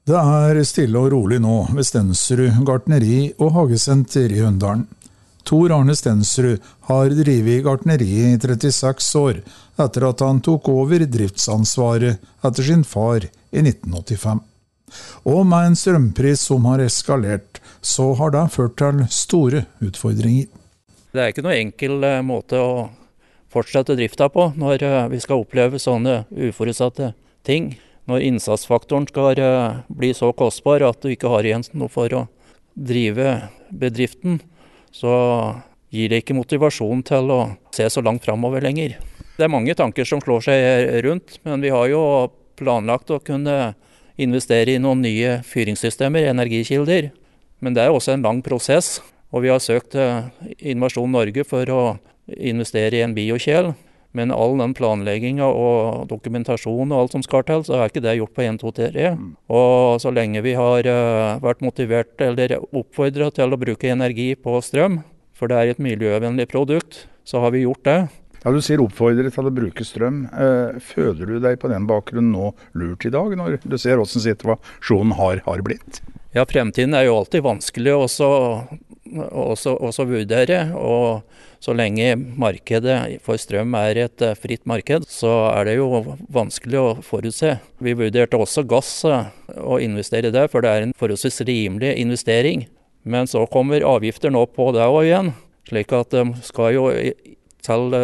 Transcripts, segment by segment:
Det stille og rolig nå ved Stensrud gartneri og hagesenter i Hunndalen. Tor Arne Stensrud har drevet gartneri i 36 år etter at han tok over driftsansvaret etter sin far i 1985. Og med en strømpris som har eskalert, så har det ført til store utfordringer. Det ikke noe enkel måte å fortsette drifta på når vi skal oppleve sånne uforutsette ting. Når innsatsfaktoren skal bli så kostbar at du ikke har igjen noe for å drive bedriften, så gir det ikke motivasjon til å se så langt fremover lenger. Det mange tanker som slår seg rundt, men vi har jo planlagt å kunne investere i noen nye fyringssystemer, energikilder. Men det også en lang prosess, og vi har søkt Innovasjon Norge for å investere i en biokjel. Men all den planleggingen og dokumentasjon og alt som skal til, så ikke det gjort på 1, 2, 3. Og så lenge vi har vært motivert eller oppfordret til å bruke energi på strøm, for det et miljøvennlig produkt, så har vi gjort det. Ja, du sier oppfordret til å bruke strøm. Føler du deg på den bakgrunnen nå lurt i dag, når du ser hvordan situasjonen har blitt? Ja, fremtiden jo alltid vanskelig å vurdere, og så lenge markedet for strøm et fritt marked, så det jo vanskelig å forutse. Vi vurderte også gass å investere i det, for det en forholdsvis rimelig investering. Men så kommer avgifter nå på det også igjen, slik at de skal jo til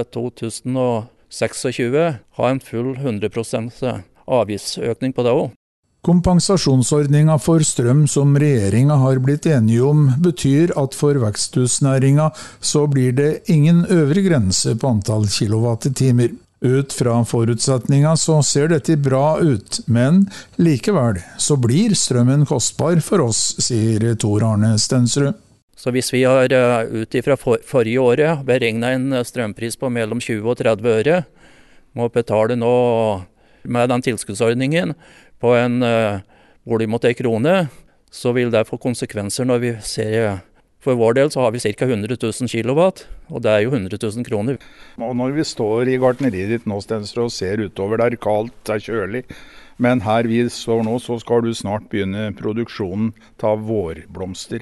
2026 ha en full 100% avgiftsøkning på det også. Kompensasjonsordninga for strøm som regjeringa har blitt enige om, betyr at for veksthusnæringa så blir det ingen øvre grense på antall kilowattimer. Ut fra forutsetninga så ser dette bra ut, men likevel så blir strømmen kostbar for oss, sier Tor Arne Stensrud. Så hvis vi har ut ifra forrige året beregnet en strømpris på mellom 20 og 30 øre, må betale nå med den tilskuddsordningen på en bolig mot 1 krone, så vil det få konsekvenser når vi ser. For vår del så har vi ca. 100 000 kilowatt, og det jo 100 000 kroner. Og når vi står i gartneriet ditt nå, Stensrud, og ser utover, det kaldt, det kjølig, men her vi står nå, så skal du snart begynne produksjonen av vårblomster.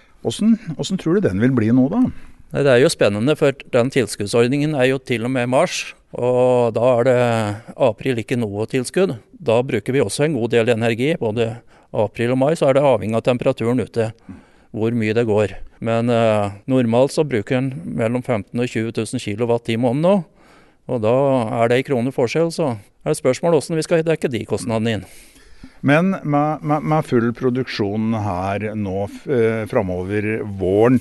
Hvordan tror du den vil bli nå da? Det jo spennende, for den tilskuddsordningen jo til og med mars, og da det april ikke noe tilskudd. Da bruker vi også en god del energi. Både april og mai så det avhengig av temperaturen ute, hvor mye det går. Men normalt så bruker en mellom 15 og 20 000 kilowatt i måneden nå, og da det i kroner forskjell, så det spørsmål hvordan vi skal dekke de kostnadene inn. Men med full produksjon her nå fremover våren,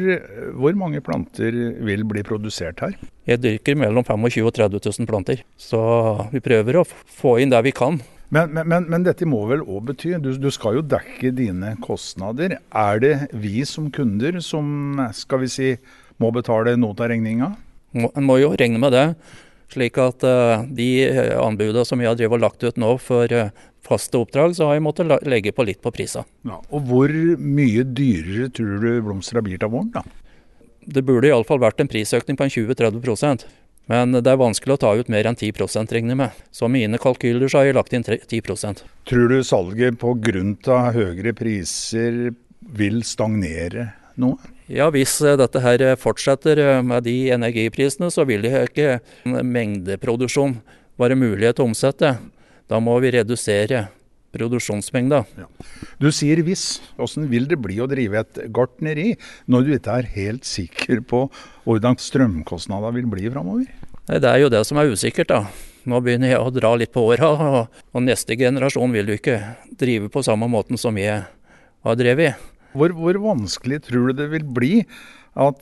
hvor mange planter vil bli produsert her? Jeg dyrker mellom 25 og 30 000 planter, så vi prøver å få inn det vi kan. Men dette må vel også bety, du skal jo dekke dine kostnader. Det vi som kunder som, skal vi si, må betale noe av regninga? En må jo regne med det, slik at de anbudene som jeg har drevet og lagt ut nå for faste oppdrag, så har jeg måttet legge på litt på prisa. Ja, og hvor mye dyrere tror du blomster blir til våren da? Det burde i alle fall vært en prisøkning på en 20-30%, men det vanskelig å ta ut mer enn 10% regner med. Så mine kalkyler så har jeg lagt inn 10%. Tror du salget på grunn av høyere priser vil stagnere nå? Ja, hvis dette her fortsetter med de energiprisene, så vil det ikke mengdeproduksjon være mulighet til å omsette. Da må vi redusere produksjonsmengda. Ja. Du sier hvis. Hvordan vil det bli å drive et gartneri når du ikke helt sikker på hvordan strømkostnadene vil bli fremover? Nei, det jo det som usikkert da. Nå begynner jeg å dra litt på åra, og neste generasjon vil jo ikke drive på samme måten som jeg har drevet. Hvor vanskelig tror du det vil bli at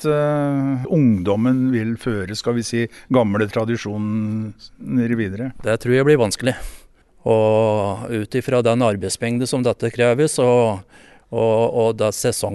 ungdommen vil føre, skal vi si, gamle tradisjoner videre? Det tror jeg blir vanskelig. Og ut ifra den arbeidsmengde som dette kreves, og det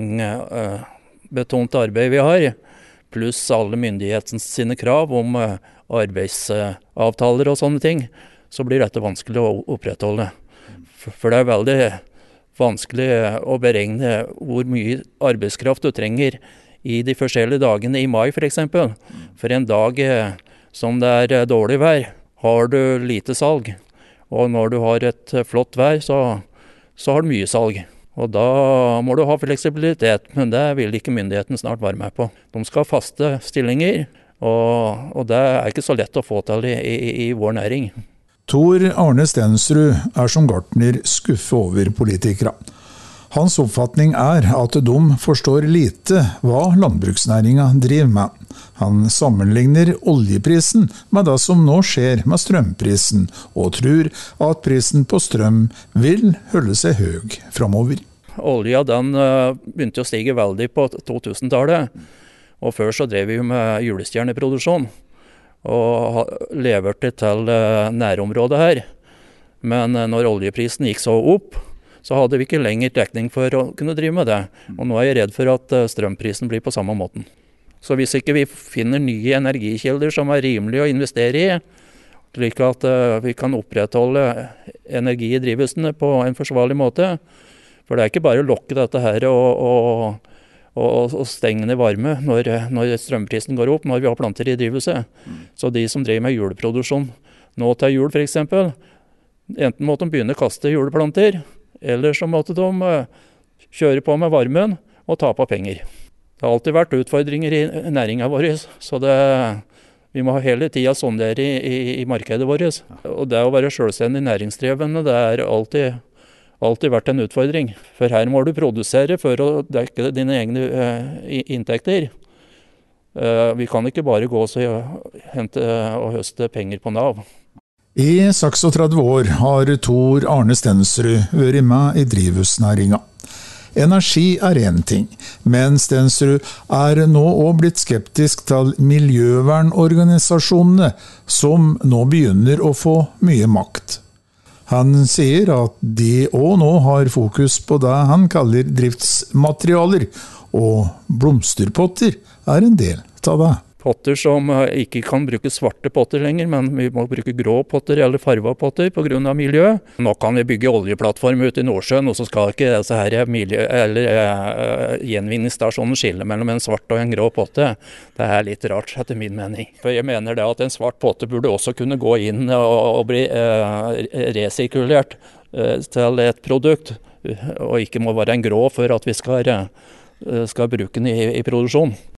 sesongbetont arbeid vi har, pluss alle myndighetens sine krav om arbeidsavtaler og sånne ting, så blir dette vanskelig å opprettholde. For det veldig vanskelig å beregne hvor mye arbeidskraft du trenger i de forskjellige dagene i mai for eksempel. For en dag som det dårlig vær, har du lite salg. Og når du har et flott vær, så så har du mye salg. Og da må du ha fleksibilitet, men det vil ikke myndigheten snart være med på. De skal ha faste stillinger, og det er ikke så lett å få til i vår næring. Tor Arne Stensrud er som gartner skuffet over politikere. Hans oppfatning er at de forstår lite hva landbruksnæringen driver med. Han sammenligner oljeprisen med det som nå skjer med strømprisen, og tror at prisen på strøm vil holde seg høy fremover. Olja den begynte å stige veldig på 2000-tallet, og før så drev vi med julestjerneproduksjon, og leverte til nærområdet her. Men når oljeprisen gikk så opp, så hadde vi ikke lenger dekning for å kunne drive med det. Og nå er jeg redd for at strømprisen blir på samme måten. Så hvis ikke vi finner nye energikilder som er rimelig å investere i, slik at vi kan opprettholde energi i drivhusene på en forsvarlig måte, for det er ikke bare å lokke dette her og stenge ned varme når strømprisen går opp, når vi har planter i drivhuset. Så de som driver med juleproduksjon nå til jul for eksempel, enten måtte de begynne å kaste juleplanter, eller så måtte de kjøre på med varmen og tape penger. Det har alltid vært utfordringer i næringen vår, så vi må hele tiden sondere i markedet vårt. Og det å være selvstendig næringsdrivende, det er alltid vært en utfordring. For her må du produsere for å dekke dine egne inntekter. Vi kan ikke bare gå og hente og høste penger på Nav. I 36 år har Tor Arne Stensrud vært med i drivhusnæringen. Energi er en ting, men Stensrud er nå også blitt skeptisk til miljøvernorganisasjonene, som nå begynner å få mye makt. Han sier at de også nå har fokus på det han kaller driftsmaterialer, og blomsterpotter er en del av det. Potter som ikke kan bruke svarte potter lenger, men vi må bruke grå potter eller farva potter på grunn av miljø. Nå kan vi bygge oljeplattform ute i Nordsjøen, og så skal ikke disse her gjenvinningsstasjonen skille mellom en svart og en grå potte. Det er litt rart, etter min mening. For jeg mener det at en svart potte burde også kunne gå inn og bli resirkulert til et produkt, og ikke må være en grå for at vi skal bruke den i produksjon.